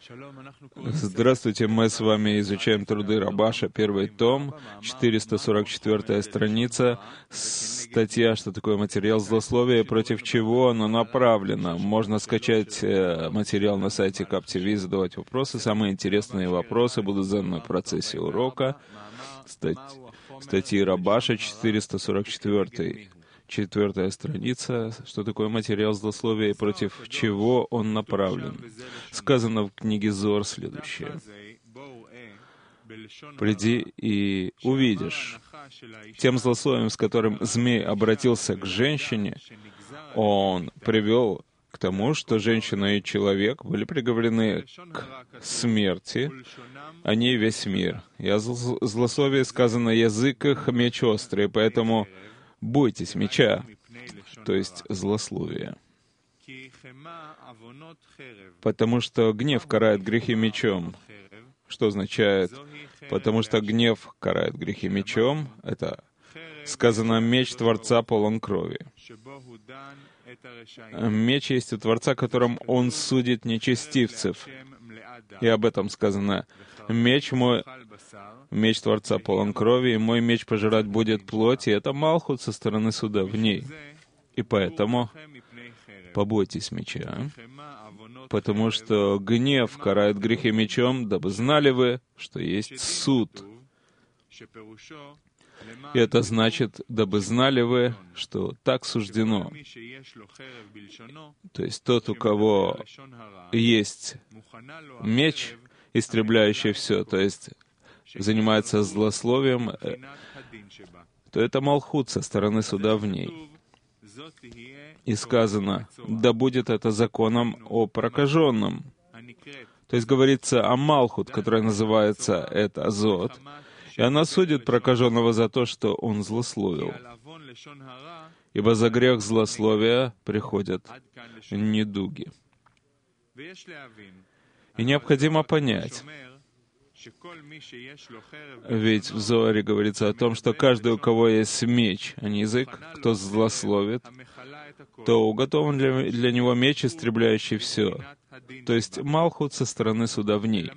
Здравствуйте, мы с вами изучаем труды Рабаша, первый том, 444 страница, статья «Что такое материал злословия и против чего оно направлено». Можно скачать материал на сайте Captiv, задавать вопросы. Самые интересные вопросы будут заданы в процессе урока. Статьи Рабаша, 444 четвертая страница, что такое материал злословия и против чего он направлен. Сказано в книге Зоар следующее. «Приди и увидишь». Тем злословием, с которым змей обратился к женщине, он привел к тому, что женщина и человек были приговорены к смерти, а не весь мир. И о злословии сказано «язык их меч острый», поэтому бойтесь меча, то есть злословия. Потому что гнев карает грехи мечом. Что означает? Потому что гнев карает грехи мечом. Это сказано «меч Творца полон крови». Меч есть у Творца, которым Он судит нечестивцев. И об этом сказано «Меч мой, меч Творца полон крови, и мой меч пожирать будет плоть», и это Малхут со стороны суда в ней. И поэтому побойтесь меча, потому что гнев карает грехи мечом, дабы знали вы, что есть суд. И это значит, дабы знали вы, что так суждено. То есть тот, у кого есть меч, истребляющий все, то есть занимается злословием, то это Малхут со стороны суда в ней. И сказано, да будет это законом о прокаженном. То есть говорится о Малхут, которая называется это Зод, и она судит прокаженного за то, что он злословил. Ибо за грех злословия приходят недуги. И необходимо понять, ведь в Зоаре говорится о том, что каждый, у кого есть меч, а не язык, кто злословит, то уготован для него меч, истребляющий все. То есть Малхут со стороны суда в ней.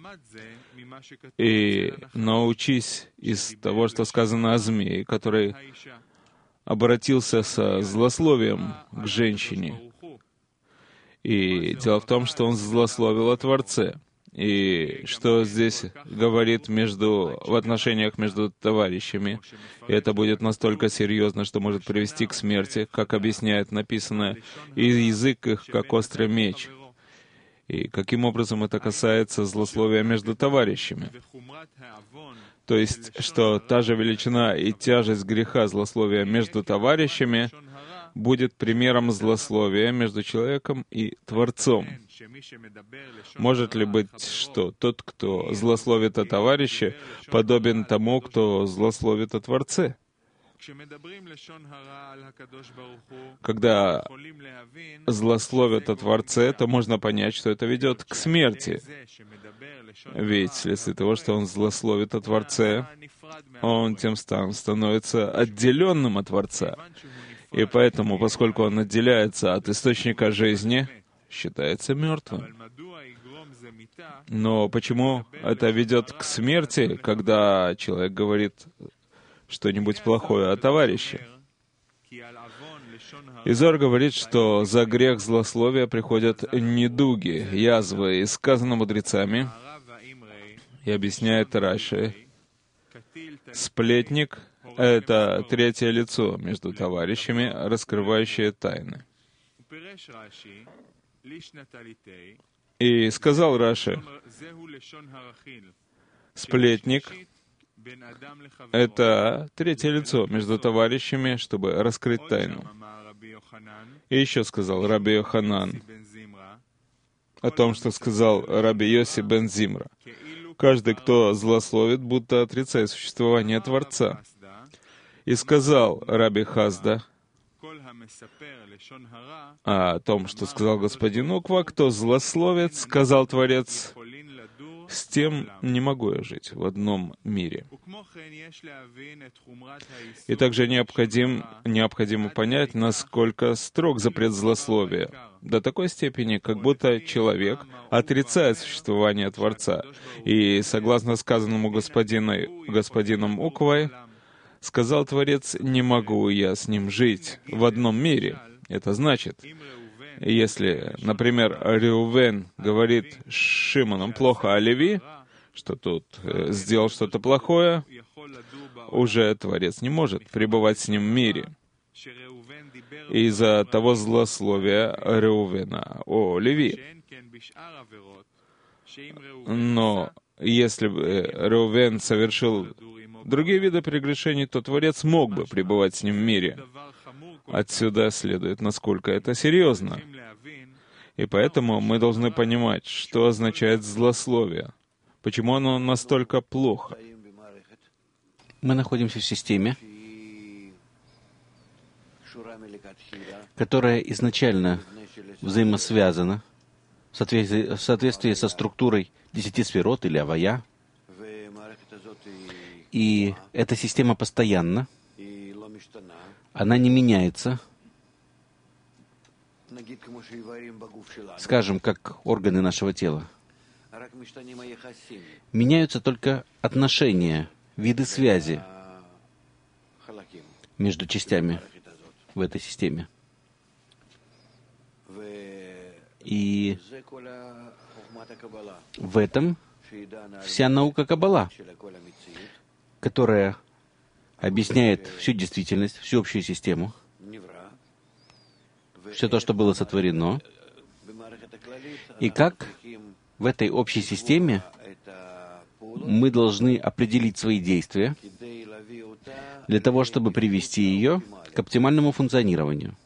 И научись из того, что сказано о змее, который обратился со злословием к женщине. И дело в том, что он злословил о Творце. И что здесь говорит в отношениях между товарищами. И это будет настолько серьезно, что может привести к смерти, как объясняет написанное, «И язык их, как острый меч». И каким образом это касается злословия между товарищами? То есть, что та же величина и тяжесть греха злословия между товарищами будет примером злословия между человеком и Творцом. Может ли быть, что тот, кто злословит о товарище, подобен тому, кто злословит о Творце? Когда злословят о Творце, то можно понять, что это ведет к смерти. Ведь вследствие того, что он злословит о Творце, он тем самым становится отделенным от Творца. И поэтому, поскольку он отделяется от источника жизни, считается мертвым. Но почему это ведет к смерти, когда человек говорит что-нибудь плохое о товарище? Зоар говорит, что за грех злословия приходят недуги, язвы, и сказано мудрецами, и объясняет Раши, сплетник — это третье лицо между товарищами, раскрывающее тайны. И сказал Раши, сплетник — это третье лицо между товарищами, чтобы раскрыть тайну. И еще сказал Раби Йоханан о том, что сказал Раби Йоси бен Зимра. Каждый, кто злословит, будто отрицает существование Творца. И сказал Раби Хазда о том, что сказал господин Уква, кто злословит, сказал Творец, с тем не могу я жить в одном мире. И также необходимо понять, насколько строг запрет злословия, до такой степени, как будто человек отрицает существование Творца. И, согласно сказанному господином Уквай, сказал Творец: «Не могу я с ним жить в одном мире». Это значит, если, например, Реувен говорит с Шимоном плохо о Леви, что тут сделал что-то плохое, уже Творец не может пребывать с ним в мире. Из-за того злословия Реувена о Леви. Но если бы Реувен совершил другие виды прегрешений, то Творец мог бы пребывать с ним в мире. Отсюда следует, насколько это серьезно. И поэтому мы должны понимать, что означает злословие, почему оно настолько плохо. Мы находимся в системе, которая изначально взаимосвязана в соответствии со структурой 10 сферот или авая. И эта система постоянна, она не меняется. Скажем, как органы нашего тела. Меняются только отношения, виды связи между частями в этой системе. И в этом вся наука Каббала, которая объясняет всю действительность, всю общую систему, все то, что было сотворено, и как в этой общей системе мы должны определить свои действия для того, чтобы привести ее к оптимальному функционированию.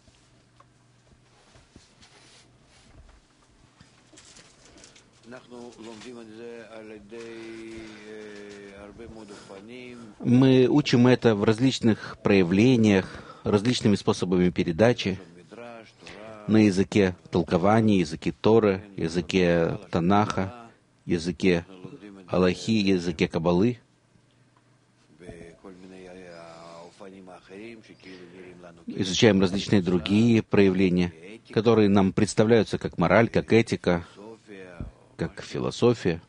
Мы учим это в различных проявлениях, различными способами передачи, на языке толкования, языке Торы, языке Танаха, языке Аллахи, языке Каббалы. Изучаем различные другие проявления, которые нам представляются как мораль, как этика, как философия.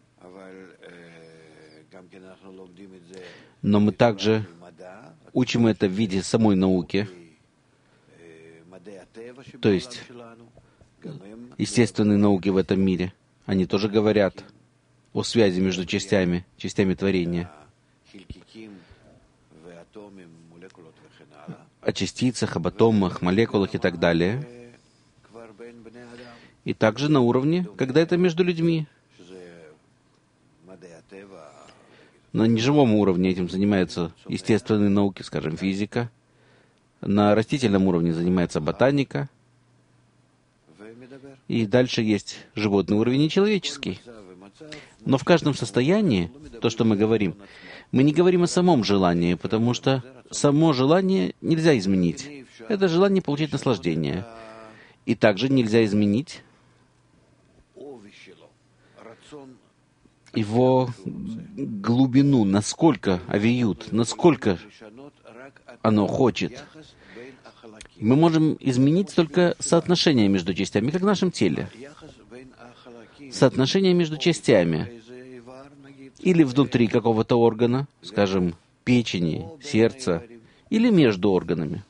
Но мы также учим это в виде самой науки, то есть естественные науки в этом мире. Они тоже говорят о связи между частями творения, о частицах, об атомах, молекулах и так далее. И также на уровне, когда это между людьми. На неживом уровне этим занимаются естественные науки, скажем, физика. На растительном уровне занимается ботаника. И дальше есть животный уровень и человеческий. Но в каждом состоянии, то, что мы не говорим о самом желании, потому что само желание нельзя изменить. Это желание получить наслаждение. И также нельзя изменить его глубину, насколько авиют, насколько оно хочет. Мы можем изменить только соотношение между частями, как в нашем теле. Соотношение между частями. Или внутри какого-то органа, скажем, печени, сердца, или между органами.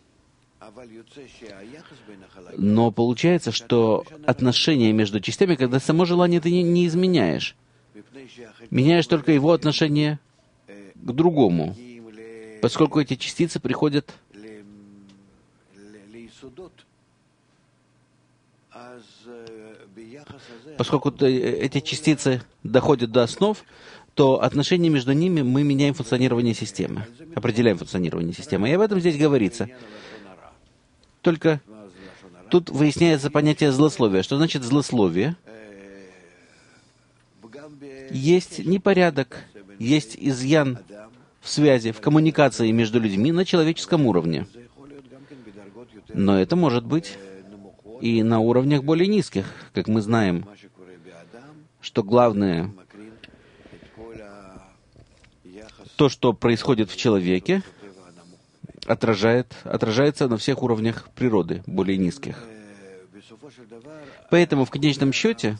Но получается, что отношение между частями, когда само желание ты не изменяешь, меняешь только его отношение к другому, поскольку эти частицы приходят доходят до основ, то отношения между ними мы меняем функционирование системы, определяем функционирование системы. И об этом здесь говорится. Только тут выясняется понятие злословия. Что значит злословие? Есть непорядок, есть изъян в связи, в коммуникации между людьми на человеческом уровне. Но это может быть и на уровнях более низких, как мы знаем, что главное, то, что происходит в человеке, отражается на всех уровнях природы, более низких. Поэтому в конечном счете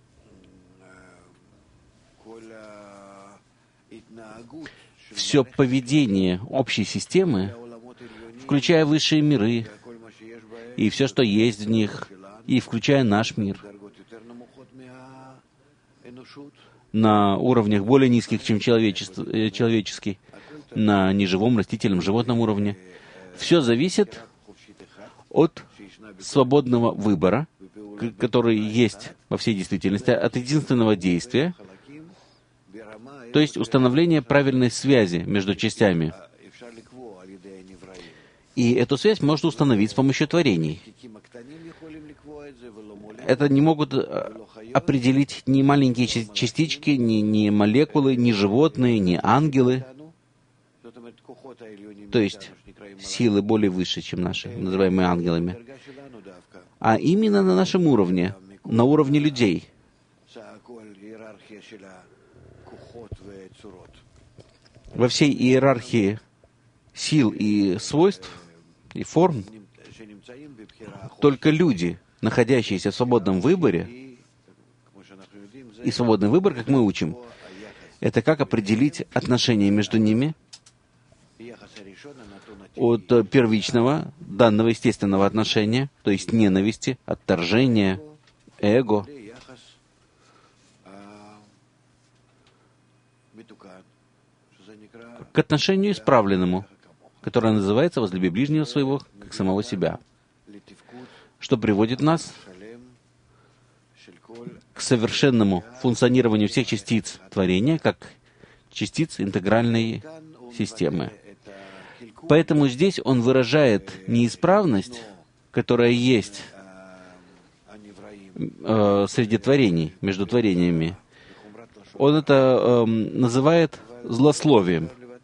все поведение общей системы, включая высшие миры, и все, что есть в них, и включая наш мир, на уровнях более низких, чем человеческий, на неживом, растительном, животном уровне, все зависит от свободного выбора, который есть во всей действительности, от единственного действия, то есть установление правильной связи между частями. И эту связь можно установить с помощью творений. Это не могут определить ни маленькие частички, ни молекулы, ни животные, ни ангелы. То есть силы более выше, чем наши, называемые ангелами. А именно на нашем уровне, на уровне людей. Во всей иерархии сил и свойств, и форм, только люди, находящиеся в свободном выборе, и свободный выбор, как мы учим, это как определить отношения между ними от первичного, данного естественного отношения, то есть ненависти, отторжения, эго, к отношению исправленному, которое называется «возлюби ближнего своего, как самого себя», что приводит нас к совершенному функционированию всех частиц творения, как частиц интегральной системы. Поэтому здесь он выражает неисправность, которая есть среди творений, между творениями. Он это называет злословием.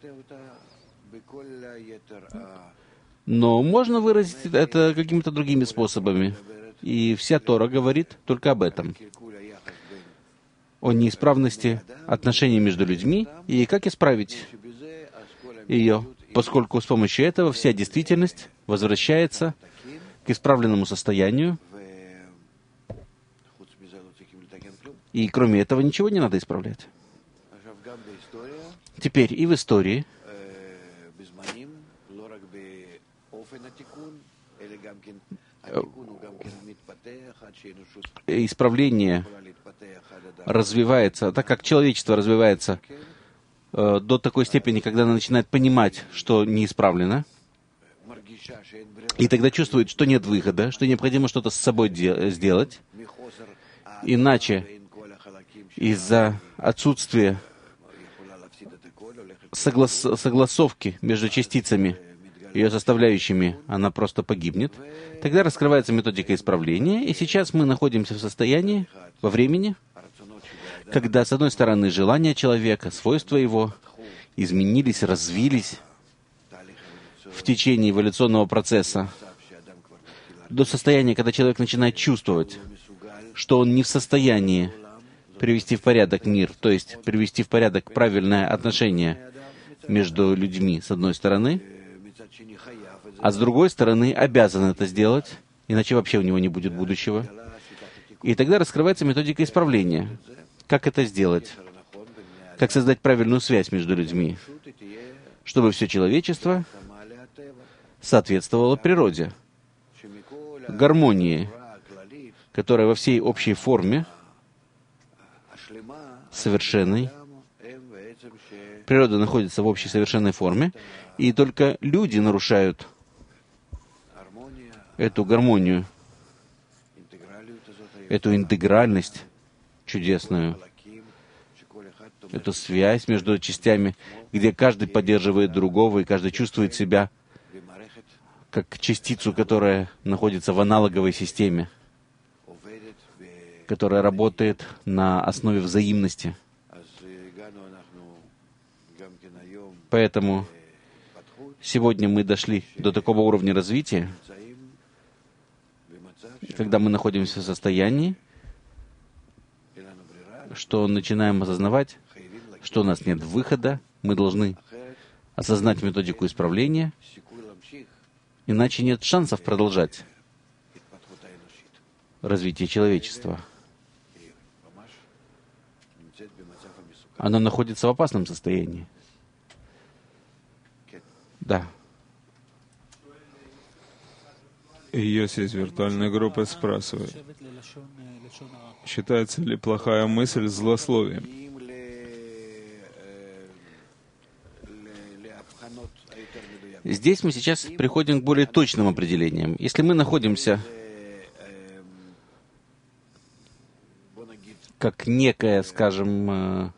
Но можно выразить это какими-то другими способами. И вся Тора говорит только об этом. О неисправности отношений между людьми и как исправить ее, поскольку с помощью этого вся действительность возвращается к исправленному состоянию, и кроме этого ничего не надо исправлять. Теперь и в истории исправление развивается, так как человечество развивается до такой степени, когда оно начинает понимать, что неисправлено, и тогда чувствует, что нет выхода, что необходимо что-то с собой сделать, иначе из-за отсутствия согласовки между частицами, ее составляющими, она просто погибнет. Тогда раскрывается методика исправления, и сейчас мы находимся в состоянии, во времени, когда, с одной стороны, желания человека, свойства его изменились, развились в течение эволюционного процесса до состояния, когда человек начинает чувствовать, что он не в состоянии привести в порядок мир, то есть привести в порядок правильное отношение между людьми, с одной стороны, а с другой стороны, обязан это сделать, иначе вообще у него не будет будущего. И тогда раскрывается методика исправления. Как это сделать? Как создать правильную связь между людьми, чтобы все человечество соответствовало природе, гармонии, которая во всей общей форме, совершенной. Природа находится в общей совершенной форме, и только люди нарушают эту гармонию, эту интегральность чудесную, эту связь между частями, где каждый поддерживает другого, и каждый чувствует себя как частицу, которая находится в аналоговой системе, которая работает на основе взаимности. Поэтому сегодня мы дошли до такого уровня развития, когда мы находимся в состоянии, что начинаем осознавать, что у нас нет выхода, мы должны осознать методику исправления, иначе нет шансов продолжать развитие человечества. Оно находится в опасном состоянии. Да. Йоси из виртуальной группы спрашивает, считается ли плохая мысль злословием? Здесь мы сейчас приходим к более точным определениям. Если мы находимся как некая, скажем,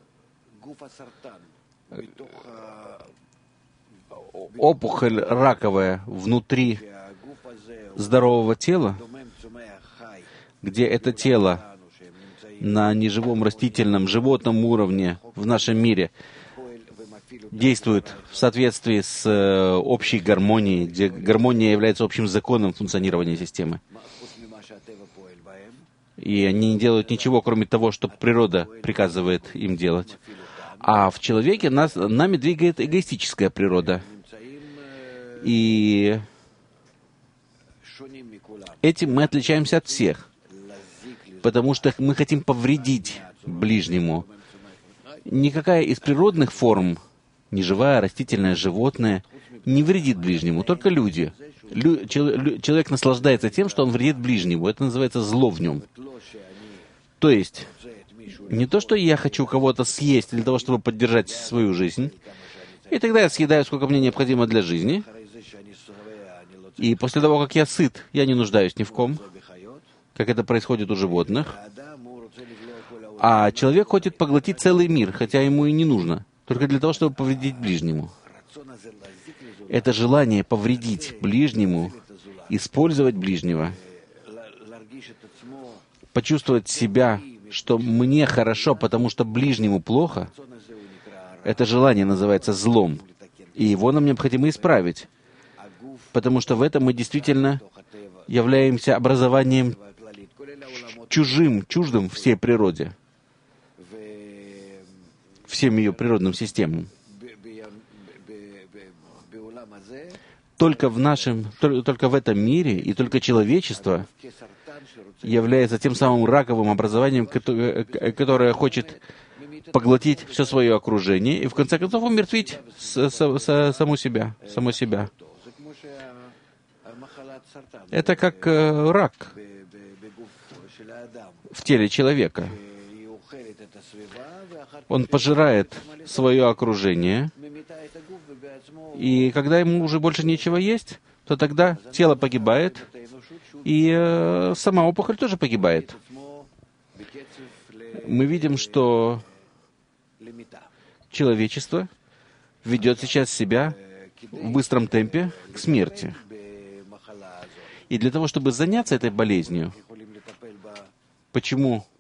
опухоль раковая внутри здорового тела, где это тело на неживом растительном, животном уровне в нашем мире действует в соответствии с общей гармонией, где гармония является общим законом функционирования системы. И они не делают ничего, кроме того, что природа приказывает им делать. А в человеке нами двигает эгоистическая природа. И этим мы отличаемся от всех, потому что мы хотим повредить ближнему. Никакая из природных форм, ни живая, растительная, животное, не вредит ближнему, только люди. Человек наслаждается тем, что он вредит ближнему. Это называется зло в нем. То есть, не то, что я хочу кого-то съесть для того, чтобы поддержать свою жизнь, и тогда я съедаю, сколько мне необходимо для жизни, и после того, как я сыт, я не нуждаюсь ни в ком, как это происходит у животных. А человек хочет поглотить целый мир, хотя ему и не нужно, только для того, чтобы повредить ближнему. Это желание повредить ближнему, использовать ближнего, почувствовать себя, что мне хорошо, потому что ближнему плохо, это желание называется злом, и его нам необходимо исправить, потому что в этом мы действительно являемся образованием чуждым всей природе, всем ее природным системам. Только в этом мире и только человечество является тем самым раковым образованием, которое хочет поглотить все свое окружение и в конце концов умертвить само себя. Это как рак в теле человека. Он пожирает свое окружение, и когда ему уже больше нечего есть, то тогда тело погибает, и сама опухоль тоже погибает. Мы видим, что человечество ведет сейчас себя в быстром темпе к смерти. И для того, чтобы заняться этой болезнью, почему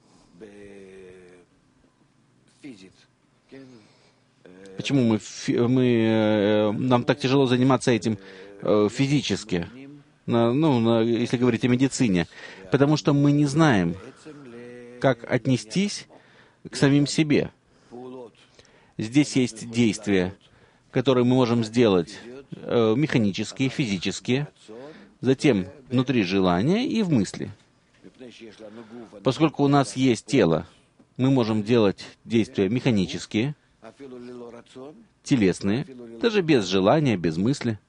нам так тяжело заниматься этим физически, если говорить о медицине? Потому что мы не знаем, как отнестись к самим себе. Здесь есть действия, которые мы можем сделать механические, физические, затем внутри желания и в мысли. Поскольку у нас есть тело, мы можем делать действия механические, телесные, даже без желания, без мысли.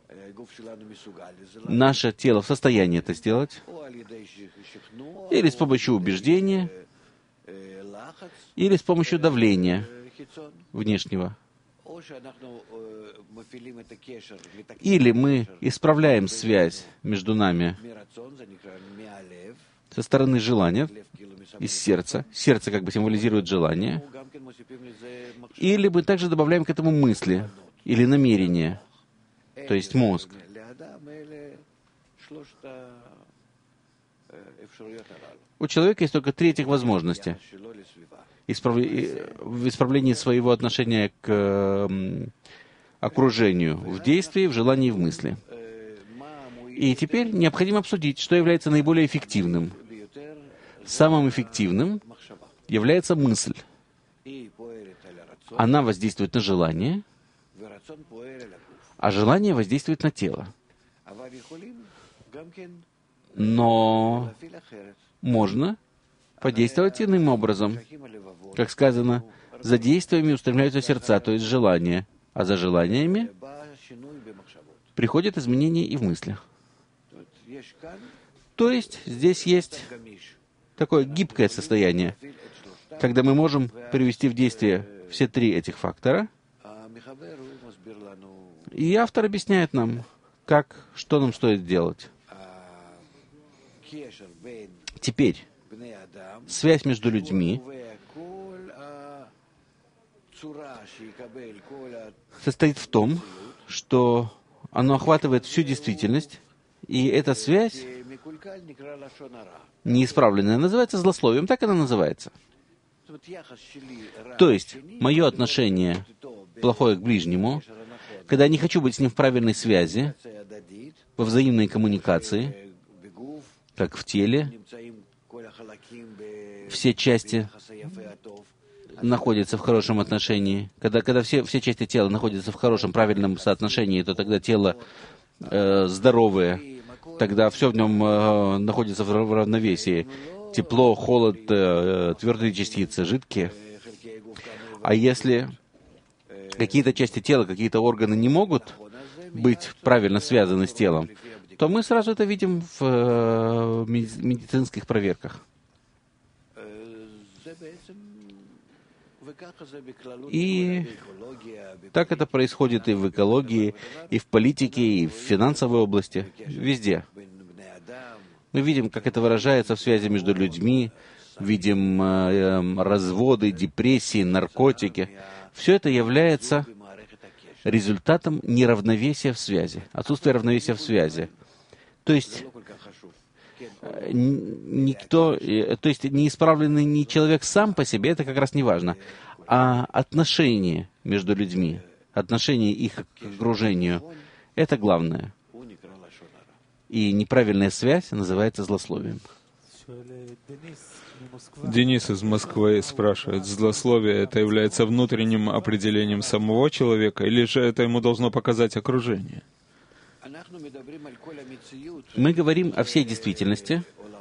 Наше тело в состоянии это сделать, или с помощью убеждения, или с помощью давления внешнего. Или мы исправляем связь между нами со стороны желания, из сердца. Сердце как бы символизирует желание. Или мы также добавляем к этому мысли или намерения, то есть мозг. У человека есть только три этих возможности в исправлении своего отношения к окружению, в действии, в желании и в мысли. И теперь необходимо обсудить, что является наиболее эффективным. Самым эффективным является мысль. Она воздействует на желание, а желание воздействует на тело. Но можно подействовать иным образом. Как сказано, за действиями устремляются сердца, то есть желания, а за желаниями приходят изменения и в мыслях. То есть здесь есть такое гибкое состояние, когда мы можем привести в действие все три этих фактора. И автор объясняет нам, что нам стоит делать. Теперь, связь между людьми состоит в том, что оно охватывает всю действительность, и эта связь неисправленная называется злословием, так она называется. То есть, мое отношение плохое к ближнему, когда я не хочу быть с ним в правильной связи, во взаимной коммуникации, как в теле, все части находятся в хорошем отношении. Когда все части тела находятся в хорошем, правильном соотношении, то тогда тело здоровое, тогда все в нем находится в равновесии. Тепло, холод, твердые частицы, жидкие. А если какие-то части тела, какие-то органы не могут быть правильно связаны с телом, то мы сразу это видим в медицинских проверках. И так это происходит и в экологии, и в политике, и в финансовой области, везде. Мы видим, как это выражается в связи между людьми, видим разводы, депрессии, наркотики. Все это является результатом неравновесия в связи, отсутствия равновесия в связи. То есть неисправленный не человек сам по себе, это как раз не важно, а отношения между людьми, отношение их к окружению, это главное. И неправильная связь называется злословием. Денис из Москвы спрашивает, злословие это является внутренним определением самого человека, или же это ему должно показать окружение? Мы говорим о всей действительности,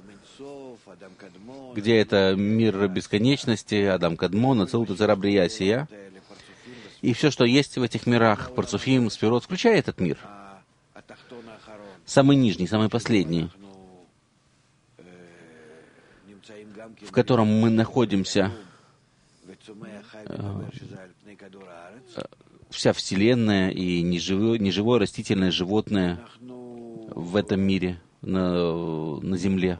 где это мир бесконечности, Адам Кадмон, Ацилут, Ицара, Брия, Сия. И все, что есть в этих мирах, Парцуфим, Сфирот, включая этот мир. Самый нижний, самый последний, в котором мы находимся, вся Вселенная и неживое, растительное, животное в этом мире, на Земле.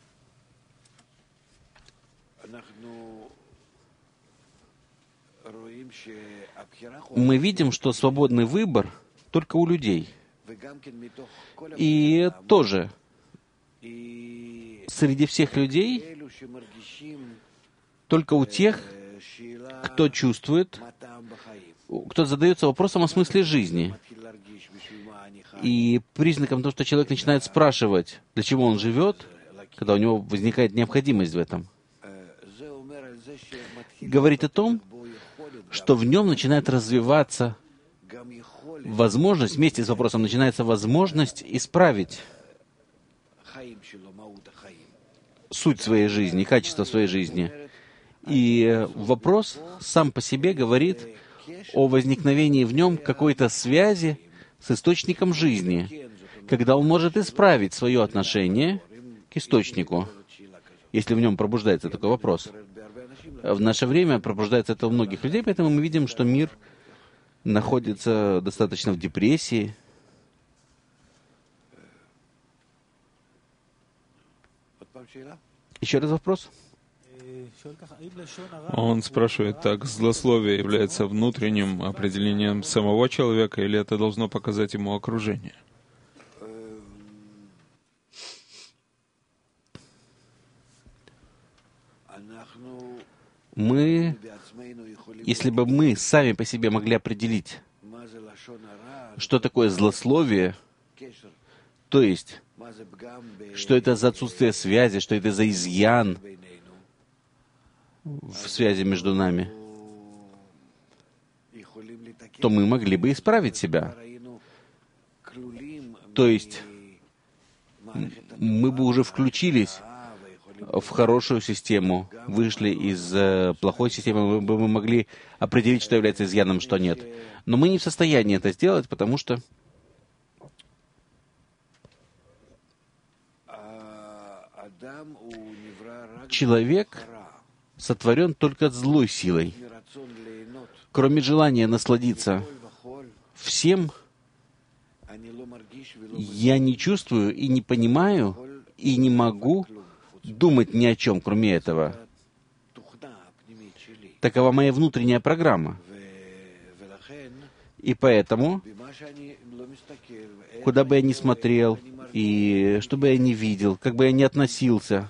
Мы видим, что свободный выбор только у людей. И тоже среди всех людей только у тех, кто чувствует, кто задается вопросом о смысле жизни. И признаком того, что человек начинает спрашивать, для чего он живет, когда у него возникает необходимость в этом, говорит о том, что в нем начинает развиваться возможность, вместе с вопросом начинается возможность исправить суть своей жизни, качество своей жизни. И вопрос сам по себе говорит о возникновении в нем какой-то связи с источником жизни, когда он может исправить свое отношение к источнику, если в нем пробуждается такой вопрос. В наше время пробуждается это у многих людей, поэтому мы видим, что мир находится достаточно в депрессии. Еще раз вопрос. Он спрашивает так, злословие является внутренним определением самого человека, или это должно показать ему окружение? Если бы мы сами по себе могли определить, что такое злословие, то есть, что это за отсутствие связи, что это за изъян в связи между нами, то мы могли бы исправить себя. То есть мы бы уже включились в хорошую систему, вышли из плохой системы, мы бы могли определить, что является изъяном, что нет. Но мы не в состоянии это сделать, потому что человек сотворен только злой силой. Кроме желания насладиться всем, я не чувствую и не понимаю, и не могу думать ни о чем, кроме этого. Такова моя внутренняя программа. И поэтому, куда бы я ни смотрел, и что бы я ни видел, как бы я ни относился,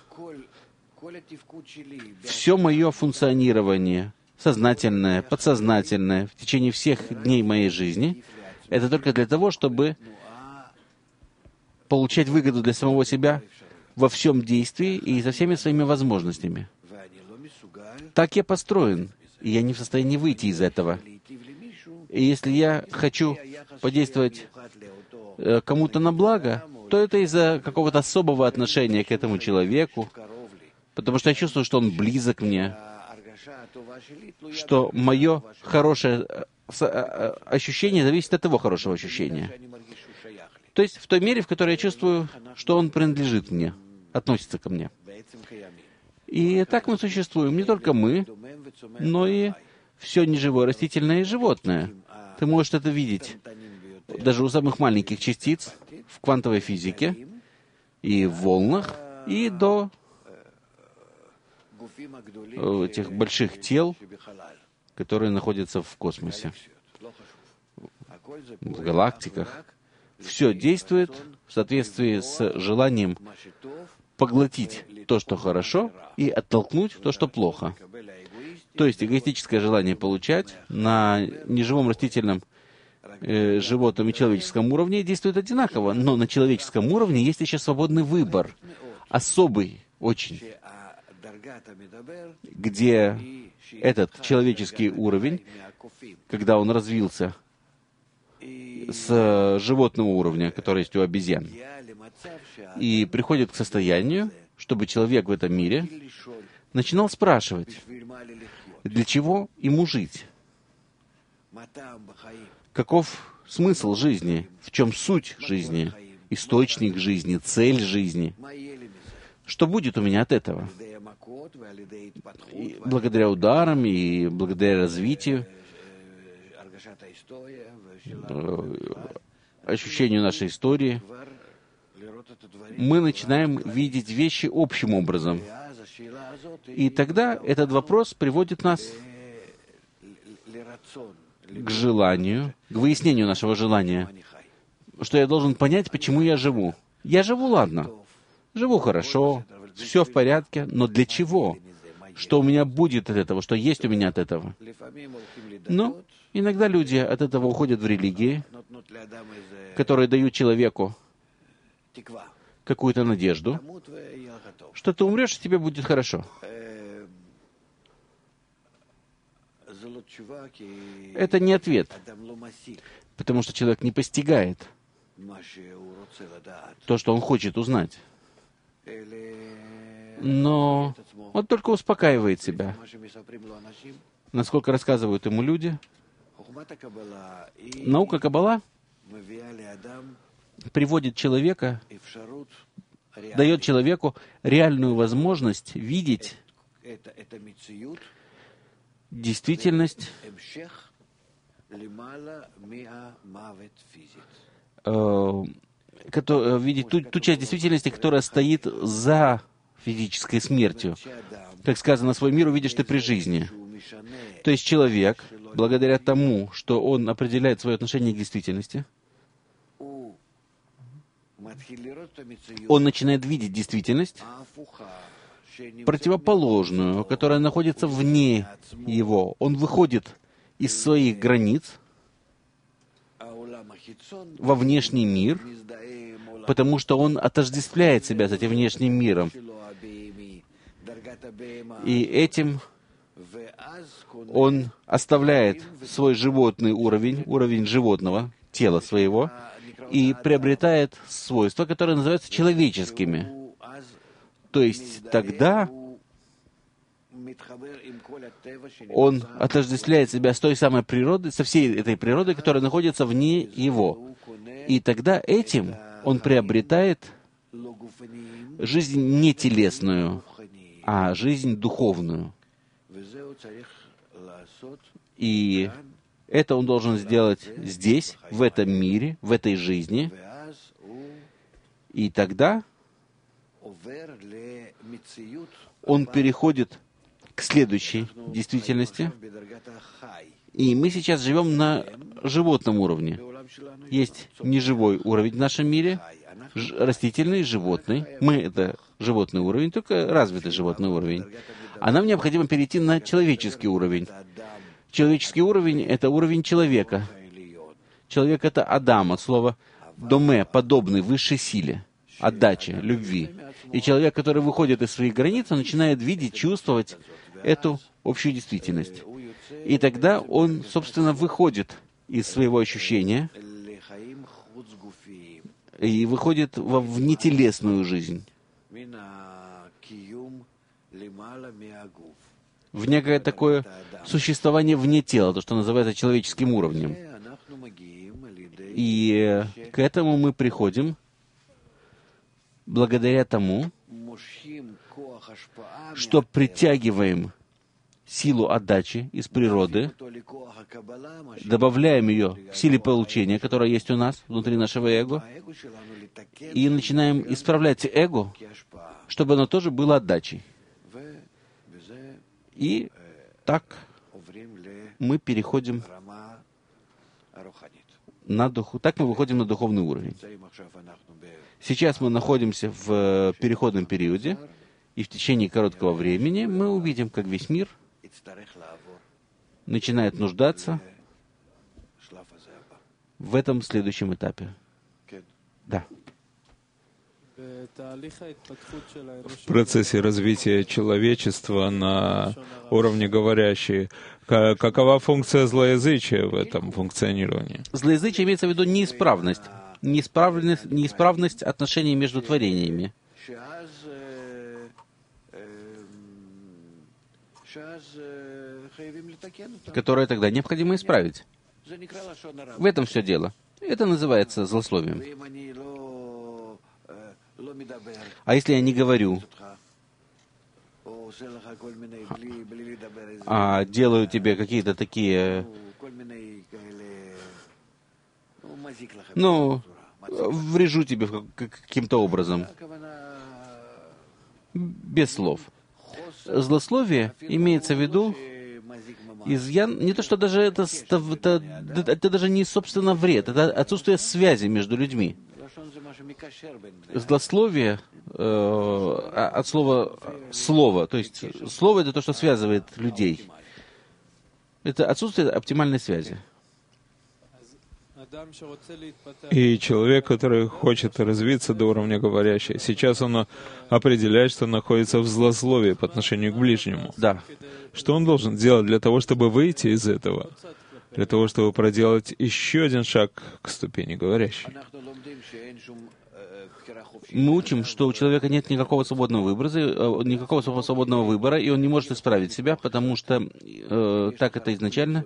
все мое функционирование, сознательное, подсознательное, в течение всех дней моей жизни, это только для того, чтобы получать выгоду для самого себя во всем действии и со всеми своими возможностями. Так я построен, и я не в состоянии выйти из этого. И если я хочу подействовать кому-то на благо, то это из-за какого-то особого отношения к этому человеку, потому что я чувствую, что он близок мне, что мое хорошее ощущение зависит от его хорошего ощущения. То есть в той мере, в которой я чувствую, что он принадлежит мне, относится ко мне. И так мы существуем, не только мы, но и все неживое, растительное и животное. Ты можешь это видеть даже у самых маленьких частиц в квантовой физике и в волнах, и до этих больших тел, которые находятся в космосе, в галактиках. Все действует в соответствии с желанием поглотить то, что хорошо, и оттолкнуть то, что плохо. То есть эгоистическое желание получать на неживом растительном, животном и человеческом уровне действует одинаково, но на человеческом уровне есть еще свободный выбор, особый очень, где этот человеческий уровень, когда он развился с животного уровня, который есть у обезьян, и приходит к состоянию, чтобы человек в этом мире начинал спрашивать, для чего ему жить? Каков смысл жизни? В чем суть жизни? Источник жизни? Цель жизни? Что будет у меня от этого? И благодаря ударам и благодаря развитию, ощущению нашей истории, мы начинаем видеть вещи общим образом. И тогда этот вопрос приводит нас к желанию, к выяснению нашего желания, что я должен понять, почему я живу. Я живу, ладно, живу хорошо, все в порядке, но для чего? Что у меня будет от этого, что есть у меня от этого? Но иногда люди от этого уходят в религии, которые дают человеку какую-то надежду, что ты умрешь, и тебе будет хорошо. Это не ответ, потому что человек не постигает то, что он хочет узнать. Но он только успокаивает себя. Насколько рассказывают ему люди, наука Каббала приводит человека, дает человеку реальную возможность видеть действительность, видеть ту часть действительности, которая стоит за физической смертью. Как сказано, свой мир увидишь ты при жизни. То есть человек, благодаря тому, что он определяет свое отношение к действительности, он начинает видеть действительность противоположную, которая находится вне его. Он выходит из своих границ во внешний мир, потому что он отождествляет себя с этим внешним миром. И этим он оставляет свой животный уровень, уровень животного, тела своего, и приобретает свойства, которые называются человеческими. То есть тогда он отождествляет себя с той самой природой, со всей этой природой, которая находится вне его. И тогда этим он приобретает жизнь не телесную, а жизнь духовную. И это он должен сделать здесь, в этом мире, в этой жизни. И тогда он переходит к следующей действительности. И мы сейчас живем на животном уровне. Есть неживой уровень в нашем мире, растительный, животный. Мы — это животный уровень, только развитый животный уровень. А нам необходимо перейти на человеческий уровень. Человеческий уровень — это уровень человека. Человек — это Адам, от слова «доме», подобный высшей силе, отдачи, любви. И человек, который выходит из своих границ, он начинает видеть, чувствовать эту общую действительность. И тогда он, собственно, выходит из своего ощущения и выходит в внетелесную жизнь, в некое такое существование вне тела, то, что называется человеческим уровнем. И к этому мы приходим благодаря тому, что притягиваем силу отдачи из природы, добавляем ее к силе получения, которая есть у нас внутри нашего эго, и начинаем исправлять эго, чтобы оно тоже было отдачей. И так мы переходим так мы выходим на духовный уровень. Сейчас мы находимся в переходном периоде, и в течение короткого времени мы увидим, как весь мир начинает нуждаться в этом следующем этапе. Да. В процессе развития человечества на уровне говорящей, какова функция злоязычия в этом функционировании? Злоязычие имеется в виду неисправность отношений между творениями, которое тогда необходимо исправить. В этом все дело. Это называется злословием. А если я не говорю, а делаю тебе какие-то такие, врежу тебе каким-то образом, без слов. Злословие имеется в виду изъян, не то, что даже это даже не, собственно, вред, это отсутствие связи между людьми. Злословие от слова «слово», то есть слово — это то, что связывает людей. Это отсутствие оптимальной связи. И человек, который хочет развиться до уровня говорящей, сейчас он определяет, что находится в злословии по отношению к ближнему. Да. Что он должен делать для того, чтобы выйти из этого? Для того, чтобы проделать еще один шаг к ступени говорящей. Мы учим, что у человека нет никакого свободного выбора, и он не может исправить себя, потому что так это изначально.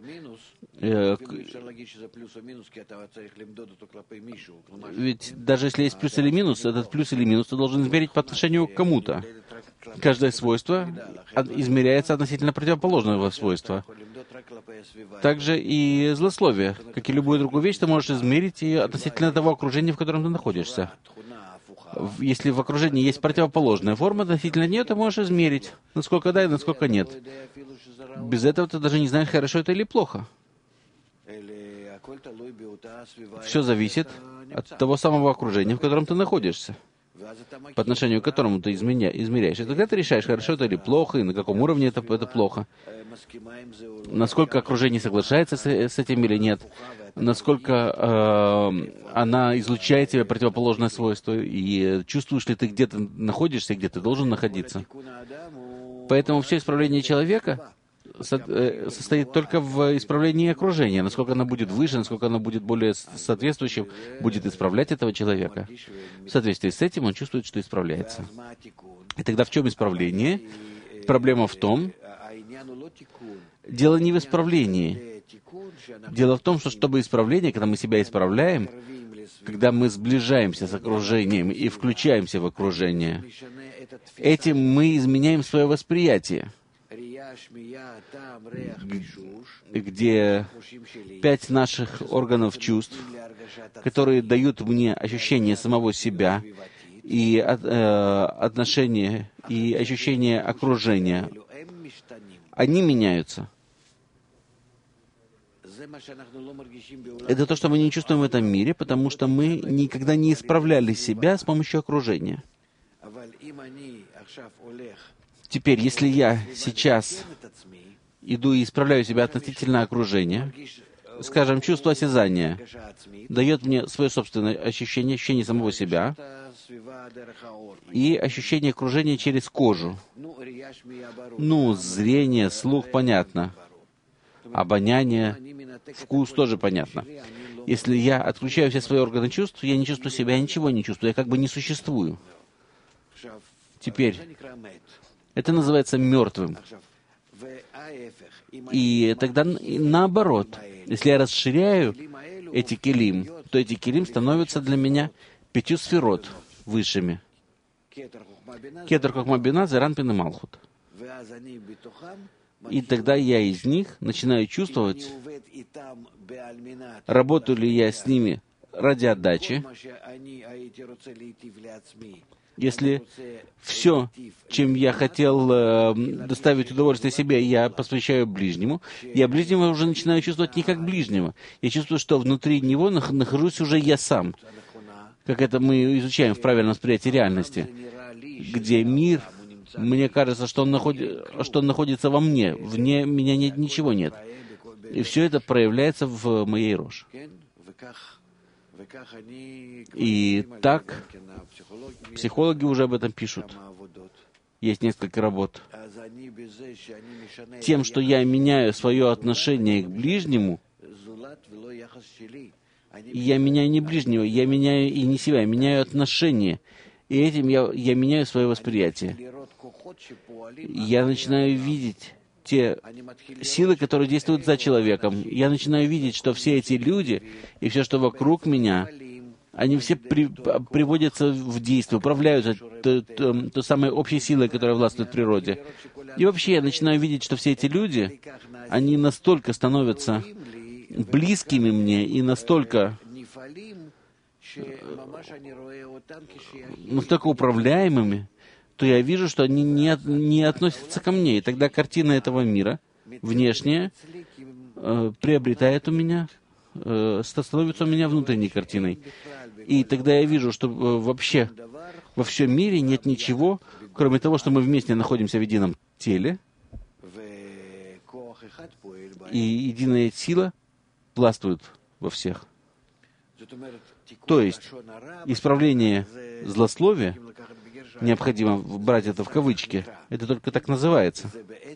Ведь даже если есть плюс или минус, этот плюс или минус ты должен измерить по отношению к кому-то. Каждое свойство измеряется относительно противоположного свойства. Также и злословие, как и любую другую вещь, ты можешь измерить и относительно того окружения, в котором ты находишься. Если в окружении есть противоположная форма, относительно нее ты можешь измерить, насколько да и насколько нет. Без этого ты даже не знаешь, хорошо это или плохо. Все зависит от того самого окружения, в котором ты находишься, по отношению к которому ты измеряешь. И тогда ты решаешь, хорошо это или плохо, и на каком уровне это плохо. Насколько окружение соглашается с этим или нет. Насколько она излучает тебе противоположное свойство. И чувствуешь ли ты, где ты находишься, где ты должен находиться. Поэтому все исправление человека состоит только в исправлении окружения. Насколько оно будет выше, насколько оно будет более соответствующим, будет исправлять этого человека. В соответствии с этим он чувствует, что исправляется. И тогда в чем исправление? Проблема в том, дело не в исправлении. Дело в том, что чтобы исправление, когда мы себя исправляем, когда мы сближаемся с окружением и включаемся в окружение, этим мы изменяем свое восприятие, где 5 наших органов чувств, которые дают мне ощущение самого себя и отношение и ощущение окружения, они меняются. Это то, что мы не чувствуем в этом мире, потому что мы никогда не исправляли себя с помощью окружения. Теперь, если я сейчас иду и исправляю себя относительно окружения, скажем, чувство осязания дает мне свое собственное ощущение, ощущение самого себя и ощущение окружения через кожу. Зрение, слух, понятно. Обоняние, вкус тоже понятно. Если я отключаю все свои органы чувств, я не чувствую себя, я ничего не чувствую, я как бы не существую. Теперь, это называется мертвым. И тогда наоборот, если я расширяю эти келим, то эти келим становятся для меня 5 сферот высшими. Кетер, Хохма, Бина, Зеран, Пин и Малхут. И тогда я из них начинаю чувствовать, работаю ли я с ними ради отдачи. Если все, чем я хотел доставить удовольствие себе, я посвящаю ближнему, я ближнего уже начинаю чувствовать не как ближнего. Я чувствую, что внутри него нахожусь уже я сам. Как это мы изучаем в правильном восприятии реальности, где мир, мне кажется, что он находится во мне, вне меня ничего нет. И все это проявляется в моей рош. И так психологи уже об этом пишут. Есть несколько работ. Тем, что я меняю свое отношение к ближнему, я меняю не ближнего, я меняю и не себя, я меняю отношения. И этим я меняю свое восприятие. Я начинаю видеть те силы, которые действуют за человеком. Я начинаю видеть, что все эти люди и все, что вокруг меня, они все приводятся в действие, управляются той самой общей силой, которая властвует в природе. И вообще я начинаю видеть, что все эти люди, они настолько становятся близкими мне и настолько управляемыми, то я вижу, что они не относятся ко мне. И тогда картина этого мира, внешняя, приобретает у меня, становится у меня внутренней картиной. И тогда я вижу, что вообще во всем мире нет ничего, кроме того, что мы вместе находимся в едином теле, и единая сила властвует во всех. То есть, исправление злословия, необходимо брать это в кавычки, это только так называется.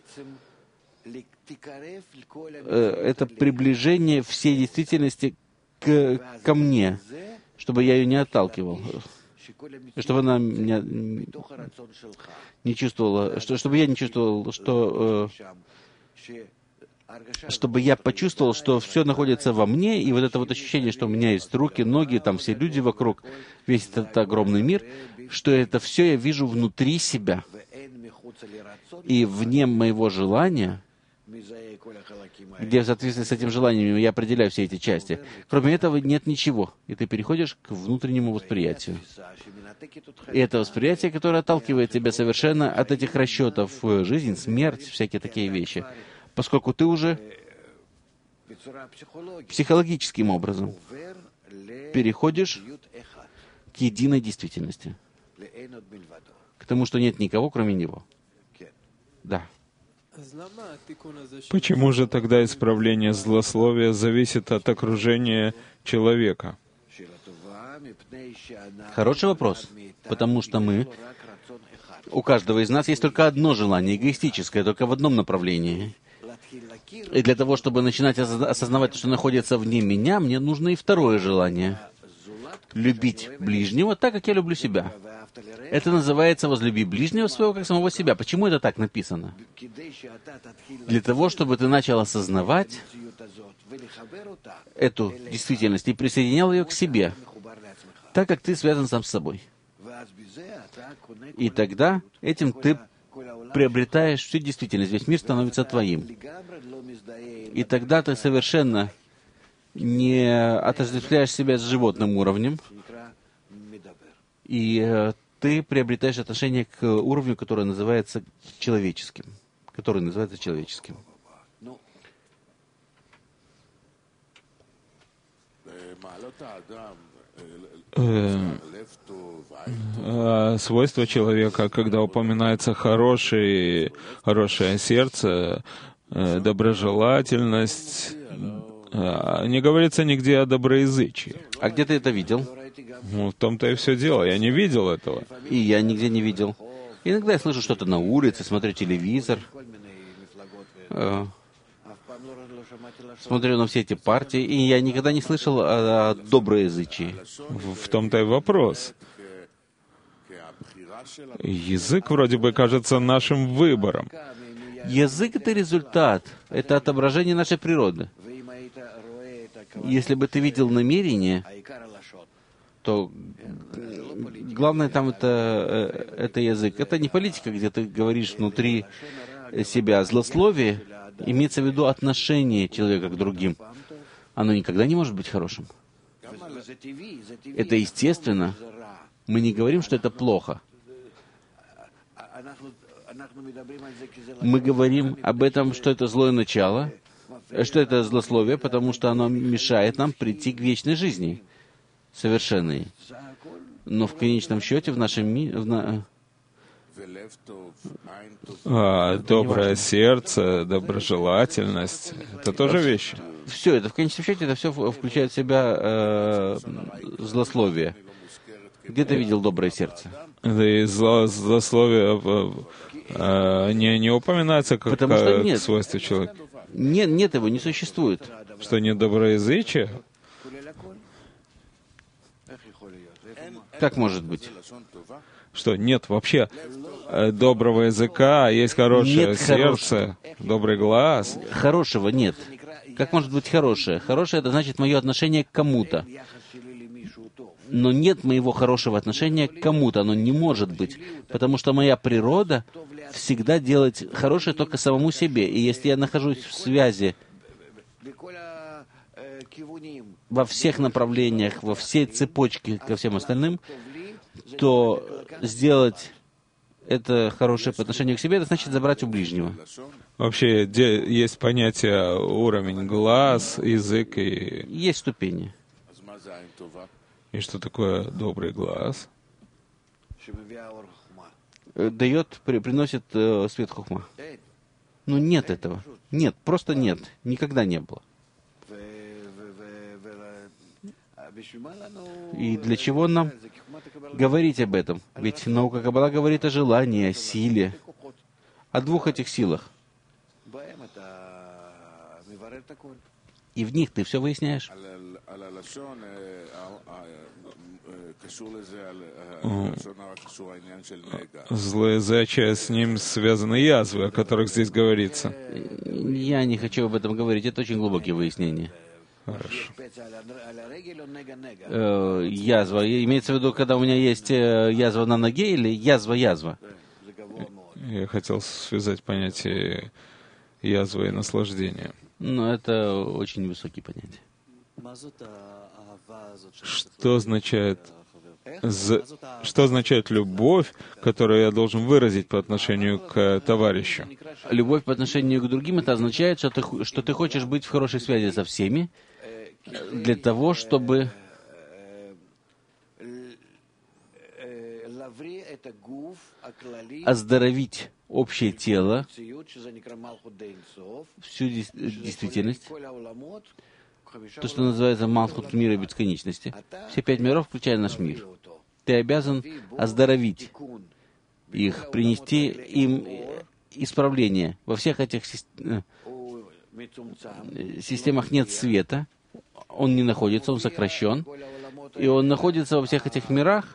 Это приближение всей действительности ко мне, чтобы я ее не отталкивал, чтобы она меня не чувствовала, чтобы я не чувствовал, что чтобы я почувствовал, что все находится во мне, и вот это вот ощущение, что у меня есть руки, ноги, там все люди вокруг, весь этот огромный мир, что это все я вижу внутри себя. И вне моего желания, где в соответствии с этим желанием я определяю все эти части, кроме этого нет ничего. И ты переходишь к внутреннему восприятию. И это восприятие, которое отталкивает тебя совершенно от этих расчетов: жизнь, смерть, всякие такие вещи. Поскольку ты уже психологическим образом переходишь к единой действительности, к тому, что нет никого, кроме него. Да. Почему же тогда исправление злословия зависит от окружения человека? Хороший вопрос. Потому что у каждого из нас есть только одно желание, эгоистическое, только в одном направлении. И для того, чтобы начинать осознавать, что находится вне меня, мне нужно и второе желание. Любить ближнего так, как я люблю себя. Это называется «возлюби ближнего своего, как самого себя». Почему это так написано? Для того, чтобы ты начал осознавать эту действительность и присоединял ее к себе, так как ты связан сам с собой. И тогда этим ты приобретаешь всю действительность. Весь мир становится твоим. И тогда ты совершенно не отождествляешь себя с животным уровнем, и ты приобретаешь отношение к уровню, который называется человеческим. Свойство человека, когда упоминается хорошее сердце, доброжелательность, не говорится нигде о доброязычии. А где ты это видел? Ну, в том-то и все дело. Я не видел этого. И я нигде не видел. Иногда я слышу что-то на улице, смотрю телевизор, смотрю на все эти партии, и я никогда не слышал о доброязычии. В том-то и вопрос. Язык вроде бы кажется нашим выбором. Язык — это результат, это отображение нашей природы. Если бы ты видел намерение, то главное там это язык. Это не политика, где ты говоришь внутри себя. Злословие имеется в виду отношение человека к другим. Оно никогда не может быть хорошим. Это естественно. Мы не говорим, что это плохо. Мы говорим об этом, что это злое начало, что это злословие, потому что оно мешает нам прийти к вечной жизни, совершенной. Но в конечном счете в нашем мире... Доброе сердце, доброжелательность — это тоже вещи. Все это, в конечном счете, это все включает в себя злословие. Где ты видел доброе сердце? И злословие не упоминается как свойство человека. Нет его, не существует. Что нет доброязычия? Как может быть? Что нет вообще доброго языка, есть хорошее сердце, добрый глаз. Хорошего нет. Как может быть хорошее? Хорошее — это значит мое отношение к кому-то. Но нет моего хорошего отношения к кому-то. Оно не может быть. Потому что моя природа всегда делать хорошее только самому себе. И если я нахожусь в связи во всех направлениях, во всей цепочке ко всем остальным, то сделать это хорошее по отношению к себе, это значит забрать у ближнего. Вообще есть понятие уровень глаз, язык и... Есть ступени. И что такое добрый глаз? Приносит свет хухма. Ну нет этого. Нет, просто нет. Никогда не было. И для чего нам говорить об этом? Ведь наука Каббала говорит о желании, о силе, о двух этих силах. И в них ты все выясняешь. Злоязычие, с ним связаны язвы, о которых здесь говорится. Я не хочу об этом говорить. Это очень глубокие выяснения. Хорошо. Язва. Имеется в виду, когда у меня есть язва на ноге или язва-язва? Я хотел связать понятие язвы и наслаждения. Но это очень высокие понятия. Что означает любовь, которую я должен выразить по отношению к товарищу? Любовь по отношению к другим — это означает, что ты хочешь быть в хорошей связи со всеми, для того, чтобы оздоровить общее тело, всю действительность, то, что называется Малхут мира бесконечности. Все 5 миров, включая наш мир. Ты обязан оздоровить их, принести им исправление во всех этих системах нет света, он не находится, он сокращен, и он находится во всех этих мирах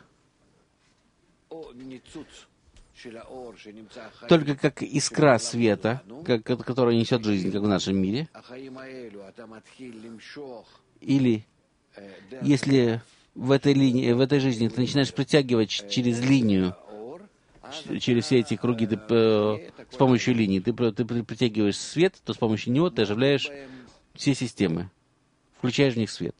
только как искра света, которая несет жизнь, как в нашем мире. Или если в этой жизни ты начинаешь притягивать через линию, через все эти круги, с помощью линии, ты притягиваешь свет, то с помощью него ты оживляешь все системы, включаешь в них свет.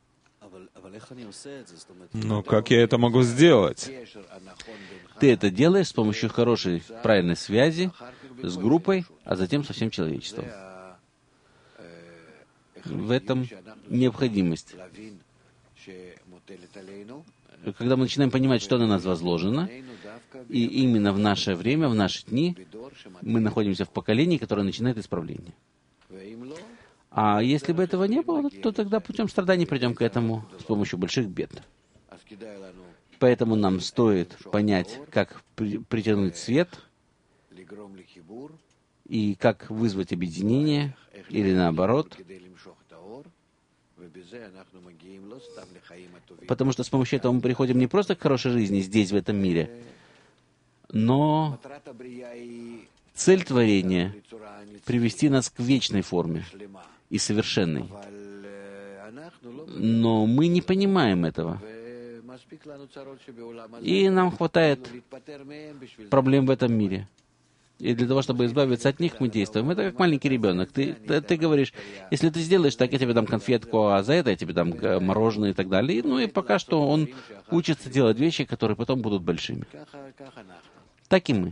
Но как я это могу сделать? Ты это делаешь с помощью хорошей, правильной связи с группой, а затем со всем человечеством. В этом необходимость. Когда мы начинаем понимать, что на нас возложено, и именно в наше время, в наши дни, мы находимся в поколении, которое начинает исправление. А если бы этого не было, то тогда путем страданий придем к этому с помощью больших бед. Поэтому нам стоит понять, как притянуть свет и как вызвать объединение, или наоборот. Потому что с помощью этого мы приходим не просто к хорошей жизни здесь, в этом мире, но цель творения — привести нас к вечной форме и совершенной. Но мы не понимаем этого. И нам хватает проблем в этом мире. И для того, чтобы избавиться от них, мы действуем. Это как маленький ребенок. Ты говоришь, если ты сделаешь так, я тебе дам конфетку, а за это я тебе дам мороженое и так далее. Ну и пока что он учится делать вещи, которые потом будут большими. Так и мы.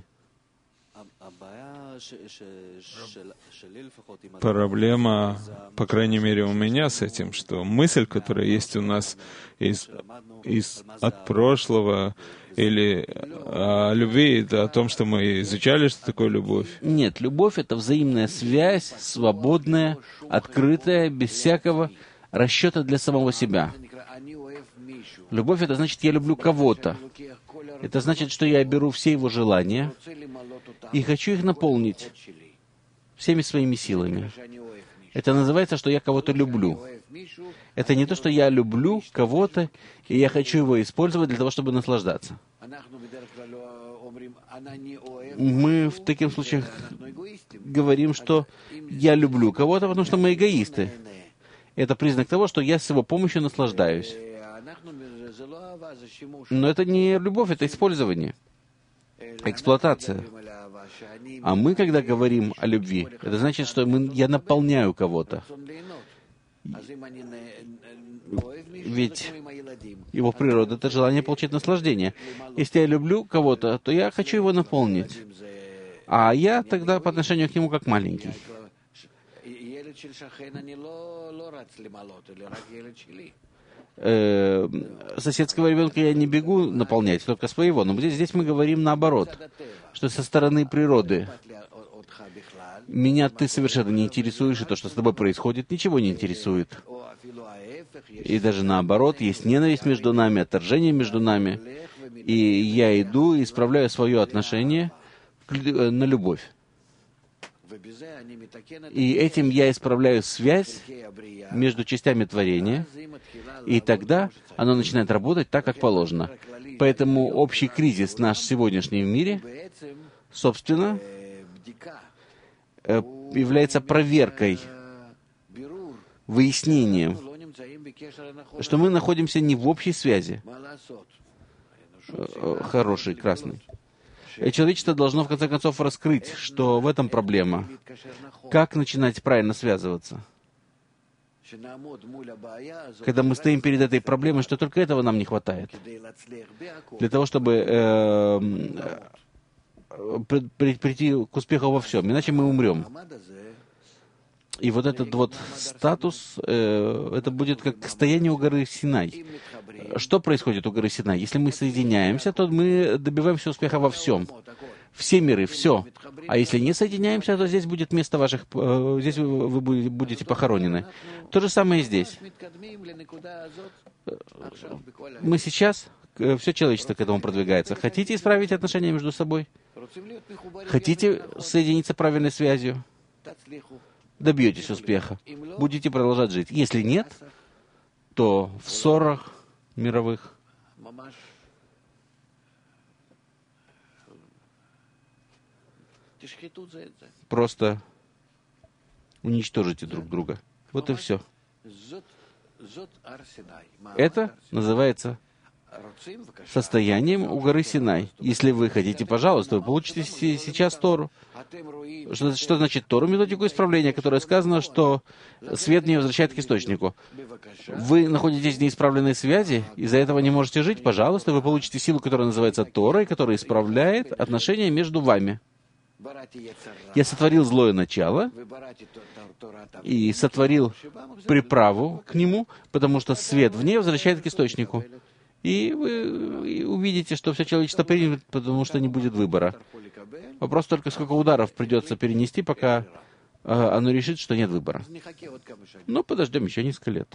Проблема, по крайней мере, у меня с этим, что мысль, которая есть у нас от прошлого, или о любви, это о том, что мы изучали, что такое любовь. Нет, любовь — это взаимная связь, свободная, открытая, без всякого расчета для самого себя. Любовь — это значит, я люблю кого-то. Это значит, что я беру все его желания и хочу их наполнить всеми своими силами. Это называется, что я кого-то люблю. Это не то, что я люблю кого-то, и я хочу его использовать для того, чтобы наслаждаться. Мы в таких случаях говорим, что я люблю кого-то, потому что мы эгоисты. Это признак того, что я с его помощью наслаждаюсь. Но это не любовь, это использование, эксплуатация. А мы, когда говорим о любви, это значит, что я наполняю кого-то. Ведь его природа — это желание получить наслаждение. Если я люблю кого-то, то я хочу его наполнить. А я тогда по отношению к нему как маленький. Соседского ребенка я не бегу наполнять, только своего. Но здесь мы говорим наоборот, что со стороны природы меня ты совершенно не интересуешь, и то, что с тобой происходит, ничего не интересует. И даже наоборот, есть ненависть между нами, отторжение между нами. И я иду и исправляю свое отношение на любовь. И этим я исправляю связь между частями творения, и тогда оно начинает работать так, как положено. Поэтому общий кризис наш сегодняшний в мире, собственно, является проверкой, выяснением, что мы находимся не в общей связи. Хороший, красный. И человечество должно, в конце концов, раскрыть, что в этом проблема. Как начинать правильно связываться? Когда мы стоим перед этой проблемой, что только этого нам не хватает. Для того, чтобы прийти к успеху во всем. Иначе мы умрем. И вот этот вот статус, это будет как стояние у горы Синай. Что происходит у горы Синай? Если мы соединяемся, то мы добиваемся успеха во всем. Все миры, все. А если не соединяемся, то здесь будет место ваших... Здесь вы будете похоронены. То же самое и здесь. Мы сейчас... Все человечество к этому продвигается. Хотите исправить отношения между собой? Хотите соединиться правильной связью? добьетесь успеха. Будете продолжать жить. Если нет, то в ссорах мировых просто уничтожите друг друга. Вот и все. Это называется состоянием у горы Синай. Если вы хотите, пожалуйста, вы получите сейчас Тору. Что значит Тору? Методику исправления, которая сказано, что свет не возвращает к источнику. Вы находитесь в неисправленной связи, из-за этого не можете жить, пожалуйста, вы получите силу, которая называется Торой, которая исправляет отношения между вами. Я сотворил злое начало и сотворил приправу к нему, потому что свет в ней возвращает к источнику. И вы увидите, что все человечество примет, потому что не будет выбора. Вопрос только, сколько ударов придется перенести, пока оно решит, что нет выбора. Но подождем еще несколько лет.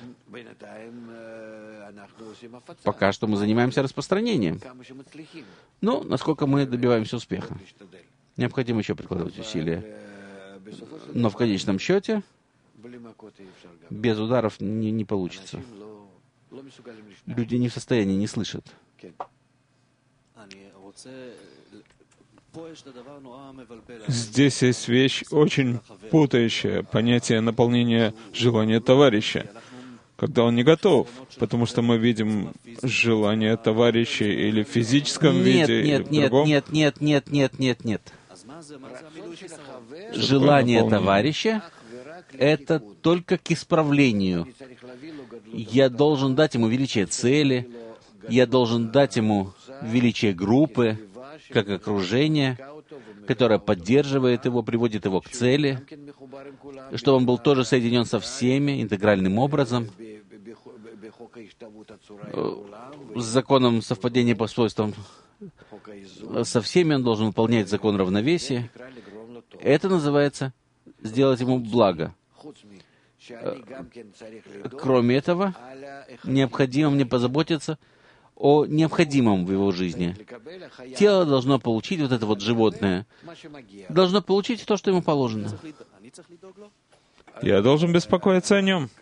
Пока что мы занимаемся распространением. Но насколько мы добиваемся успеха. Необходимо еще прикладывать усилия. Но в конечном счете без ударов не получится. Люди не в состоянии, не слышат. Здесь есть вещь очень путающая, понятие наполнения желания товарища, когда он не готов, потому что мы видим желание товарища или в физическом виде, или в другом. Нет. Желание товарища — это только к исправлению. Я должен дать ему величие цели, я должен дать ему величие группы, как окружение, которое поддерживает его, приводит его к цели, чтобы он был тоже соединен со всеми интегральным образом, с законом совпадения по свойствам. Со всеми он должен выполнять закон равновесия. Это называется сделать ему благо. Кроме этого, необходимо мне позаботиться о необходимом в его жизни. Тело должно получить, вот это вот животное, должно получить то, что ему положено. Я должен беспокоиться о нем.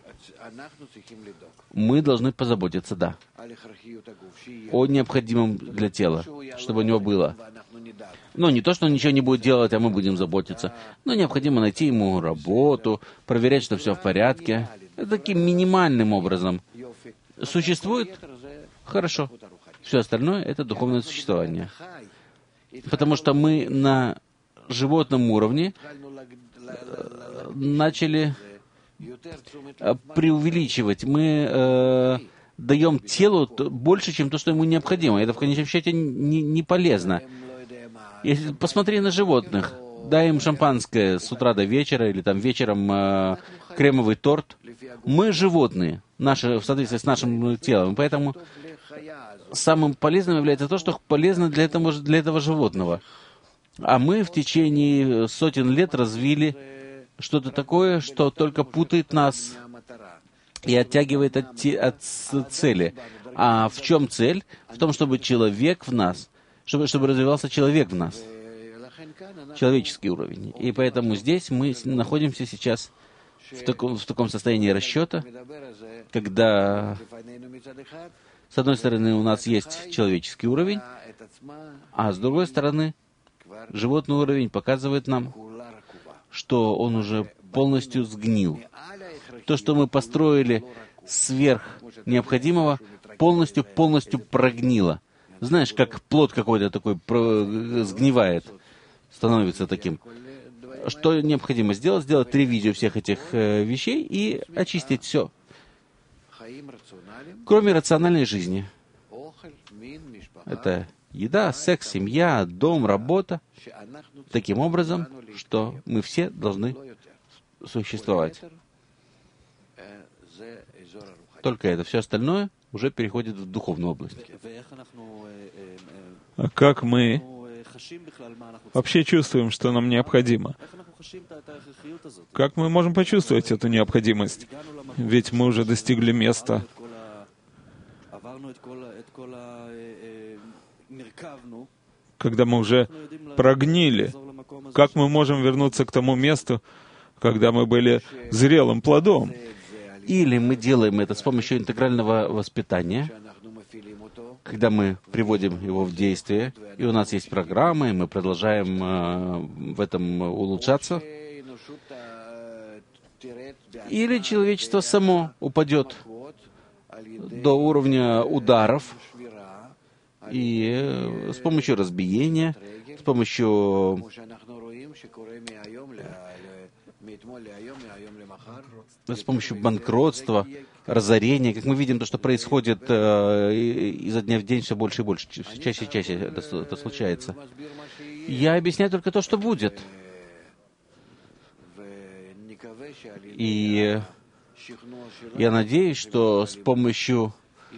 Мы должны позаботиться, да, о необходимом для тела, чтобы у него было. Ну, не то, что он ничего не будет делать, а мы будем заботиться. Но необходимо найти ему работу, проверять, что все в порядке. Таким минимальным образом. Существует? Хорошо. Все остальное — это духовное существование. Потому что мы на животном уровне начали преувеличивать. Мы даем телу больше, чем то, что ему необходимо. Это в конечном счете не полезно. Если посмотри на животных, дай им шампанское с утра до вечера, или там вечером кремовый торт. Мы животные, в соответствии с нашим телом. Поэтому самым полезным является то, что полезно для этого животного. А мы в течение сотен лет развили что-то такое, что только путает нас и оттягивает от цели. А в чем цель? В том, чтобы человек в нас, чтобы развивался человек в нас. Человеческий уровень. И поэтому здесь мы находимся сейчас в таком состоянии расчета, когда, с одной стороны, у нас есть человеческий уровень, а с другой стороны, животный уровень показывает нам, что он уже полностью сгнил. То, что мы построили сверх необходимого, полностью прогнило. Знаешь, как плод какой-то такой сгнивает, становится таким. Что необходимо сделать? Сделать ревизию всех этих вещей и очистить все. Кроме рациональной жизни. Это еда, секс, семья, дом, работа. Таким образом, что мы все должны существовать. Только это. Все остальное уже переходит в духовную область. А как мы вообще чувствуем, что нам необходимо? Как мы можем почувствовать эту необходимость? Ведь мы уже достигли места, когда мы уже прогнили. Как мы можем вернуться к тому месту, когда мы были зрелым плодом. Или мы делаем это с помощью интегрального воспитания, когда мы приводим его в действие, и у нас есть программы, и мы продолжаем в этом улучшаться. Или человечество само упадет до уровня ударов, и с помощью разбиения, с помощью банкротства, разорения, как мы видим, то, что происходит изо дня в день все больше и больше, чаще и чаще это случается. Я объясняю только то, что будет. И я надеюсь, что с помощью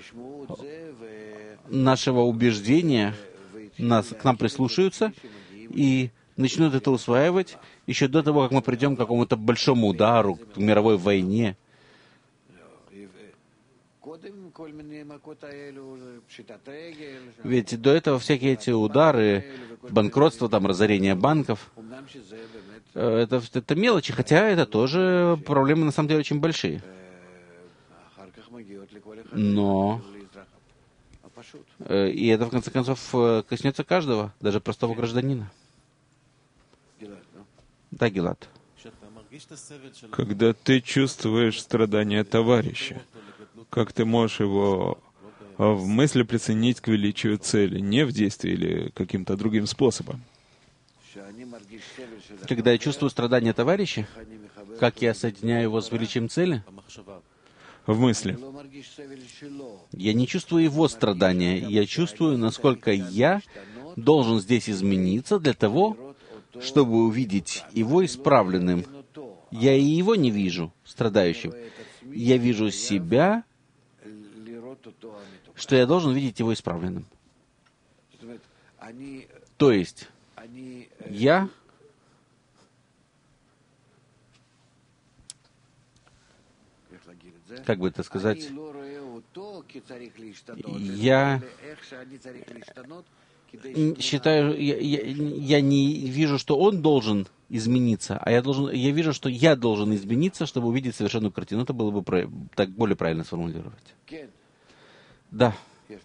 нашего убеждения к нам прислушаются и начнут это усваивать еще до того, как мы придем к какому-то большому удару, к мировой войне. Ведь до этого всякие эти удары, банкротство, там, разорение банков, это мелочи, хотя это тоже проблемы на самом деле очень большие. Но и это, в конце концов, коснется каждого, даже простого гражданина. Да, Гилад. Когда ты чувствуешь страдания товарища, как ты можешь его в мысли приценить к величию цели, не в действии или каким-то другим способом? Когда я чувствую страдания товарища, как я соединяю его с величием цели? В мысли. Я не чувствую его страдания, я чувствую, насколько я должен здесь измениться для того, чтобы увидеть его исправленным. Я и его не вижу страдающим. Я вижу себя, что я должен видеть его исправленным. То есть, я как бы это сказать, я считаю, я не вижу, что он должен измениться, а я вижу, что я должен измениться, чтобы увидеть совершенную картину. Это было бы так более правильно сформулировать. Да.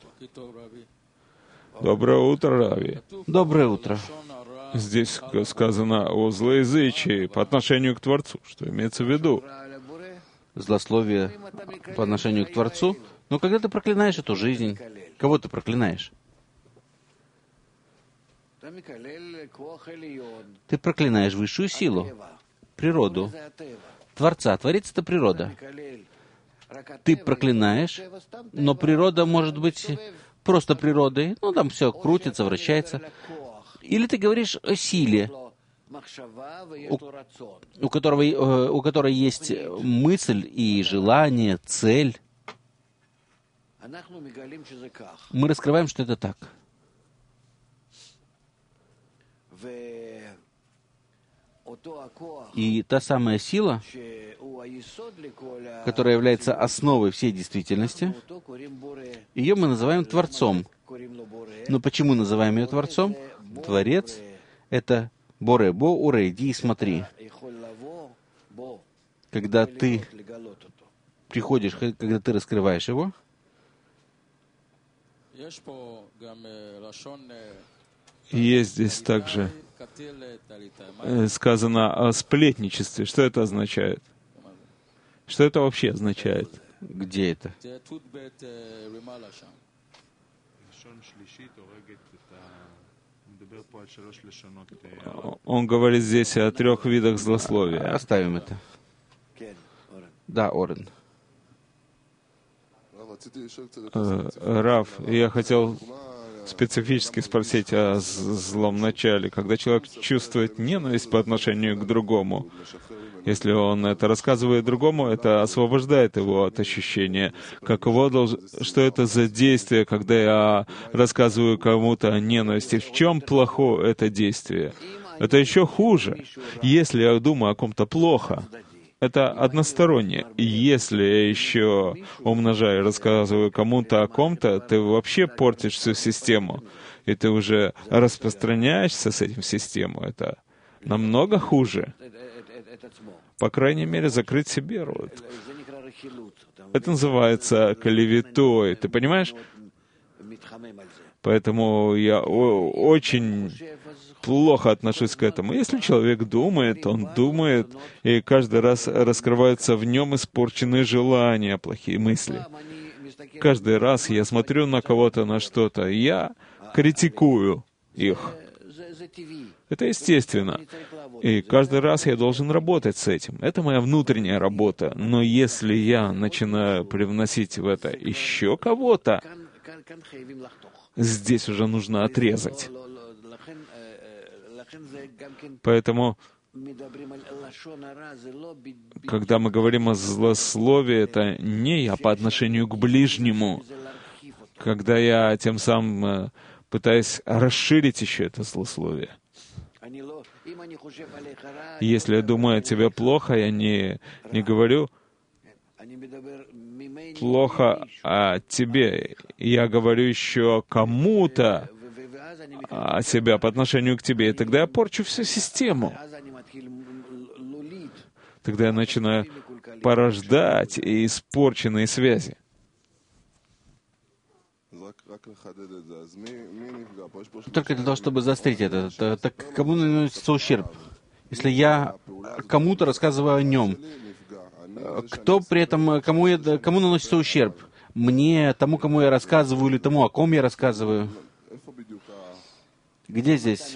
Доброе утро, Рави. Доброе утро. Здесь сказано о злоязычии по отношению к Творцу. Что имеется в виду? Злословие по отношению к Творцу. Но когда ты проклинаешь эту жизнь, кого ты проклинаешь? Ты проклинаешь высшую силу, природу, Творца. Творец — это природа. Ты проклинаешь, но природа может быть просто природой. Ну, там все крутится, вращается. Или ты говоришь о силе, у которой есть мысль и желание, цель. Мы раскрываем, что это так. И та самая сила, которая является основой всей действительности, ее мы называем Творцом. Но почему называем ее Творцом? Творец — это Боре, Бо, Уре, иди и смотри. Когда ты приходишь, когда ты раскрываешь его, есть здесь также сказано о сплетничестве. Что это означает? Что это вообще означает? Где это? Он говорит здесь о 3 видах злословия. Оставим это. Да, Орен. Рав, я хотел специфически спросить о злом начале. Когда человек чувствует ненависть по отношению к другому, если он это рассказывает другому, это освобождает его от ощущения, что это за действие, когда я рассказываю кому-то о ненависти. В чем плохое это действие? Это еще хуже. Если я думаю о ком-то плохо, это односторонне. И если я еще умножаю и рассказываю кому-то о ком-то, ты вообще портишь всю систему. И ты уже распространяешься с этим в систему. Это намного хуже. По крайней мере, закрыть себе рот. Это называется клеветой. Ты понимаешь? Поэтому я очень плохо отношусь к этому. Если человек думает, он думает, и каждый раз раскрываются в нем испорченные желания, плохие мысли. Каждый раз я смотрю на кого-то, на что-то, я критикую их. Это естественно. И каждый раз я должен работать с этим. Это моя внутренняя работа. Но если я начинаю привносить в это еще кого-то, здесь уже нужно отрезать. Поэтому, когда мы говорим о злословии, это не я по отношению к ближнему, когда я тем самым пытаюсь расширить еще это злословие. Если я думаю о тебе плохо, я не говорю плохо о тебе. Я говорю еще кому-то о себя по отношению к тебе, и тогда я порчу всю систему. Тогда я начинаю порождать испорченные связи. Только для того, чтобы заострить это, так кому наносится ущерб? Если я кому-то рассказываю о нем, кто при этом, кому наносится ущерб? Мне, тому, кому я рассказываю, или тому, о ком я рассказываю? Где здесь?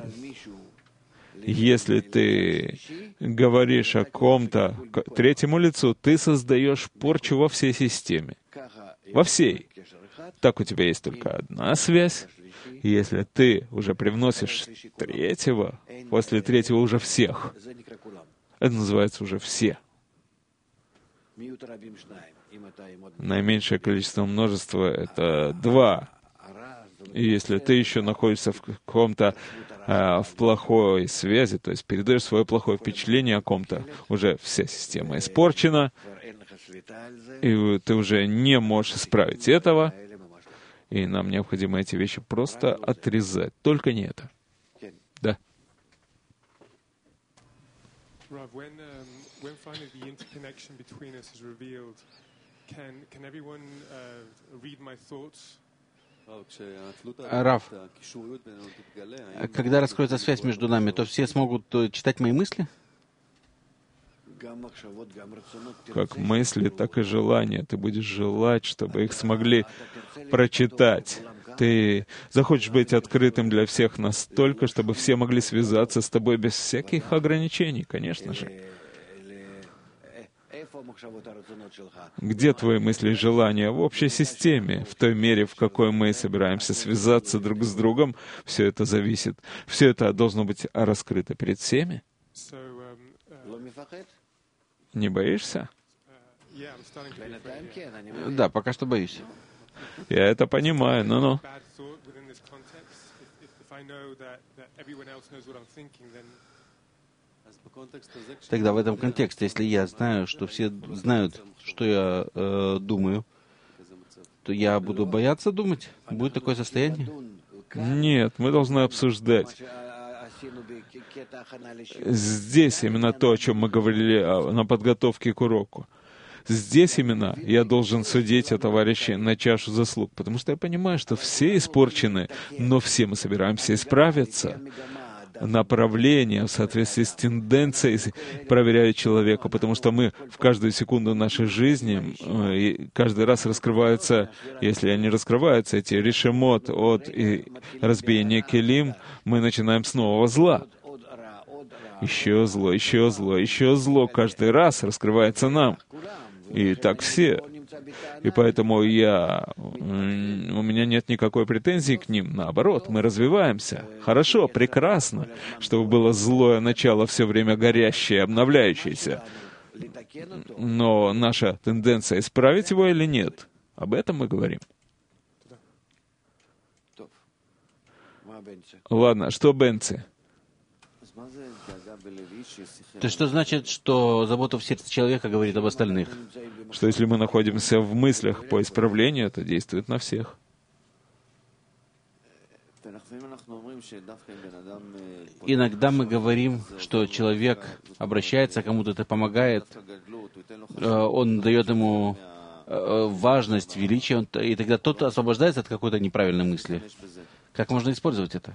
Если ты говоришь о ком-то третьему лицу, ты создаешь порчу во всей системе. Во всей. Так у тебя есть только одна связь. Если ты уже привносишь третьего, после третьего уже всех. Это называется уже все. Наименьшее количество множества — это 2. И если ты еще находишься в каком-то в плохой связи, то есть передаешь свое плохое впечатление о ком-то, уже вся система испорчена, и ты уже не можешь исправить этого, и нам необходимо эти вещи просто отрезать. Только не это. Да. Рав, когда раскроется связь между нами, то все смогут читать мои мысли? Как мысли, так и желания. Ты будешь желать, чтобы их смогли прочитать. Ты захочешь быть открытым для всех настолько, чтобы все могли связаться с тобой без всяких ограничений, конечно же. Где твои мысли и желания в общей системе? В той мере, в какой мы собираемся связаться друг с другом, все это зависит. Все это должно быть раскрыто перед всеми. Не боишься? Да, пока что боюсь. Я это понимаю, но. Тогда в этом контексте, если я знаю, что все знают, что я думаю, то я буду бояться думать? Будет такое состояние? Нет, мы должны обсуждать. Здесь именно то, о чем мы говорили на подготовке к уроку. Здесь именно я должен судить о товарище на чашу заслуг, потому что я понимаю, что все испорчены, но все мы собираемся исправиться. Направление в соответствии с тенденцией проверяют человека, потому что мы в каждую секунду нашей жизни, и каждый раз раскрываются, если они раскрываются, эти решемот от разбиения келим, мы начинаем с нового зла. Еще зло, еще зло, еще зло каждый раз раскрывается нам. И так все. И поэтому у меня нет никакой претензии к ним. Наоборот, мы развиваемся. Хорошо, прекрасно, чтобы было злое начало все время горящее, обновляющееся. Но наша тенденция исправить его или нет? Об этом мы говорим. Ладно, что Бенци? То есть что значит, что забота в сердце человека говорит об остальных? Что если мы находимся в мыслях по исправлению, это действует на всех. Иногда мы говорим, что человек обращается к кому-то, это помогает, он дает ему важность, величие, и тогда тот освобождается от какой-то неправильной мысли. Как можно использовать это?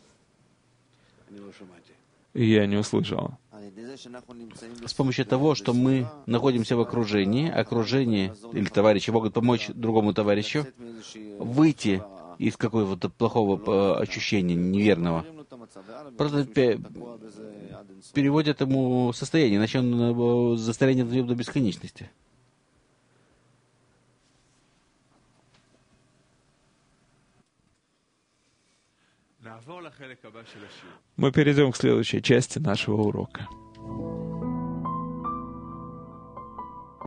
Я не услышал. С помощью того, что мы находимся в окружении или товарищи могут помочь другому товарищу выйти из какого-то плохого ощущения, неверного. Просто переводят ему состояние, иначе он застрянет в нем до бесконечности. Мы перейдем к следующей части нашего урока.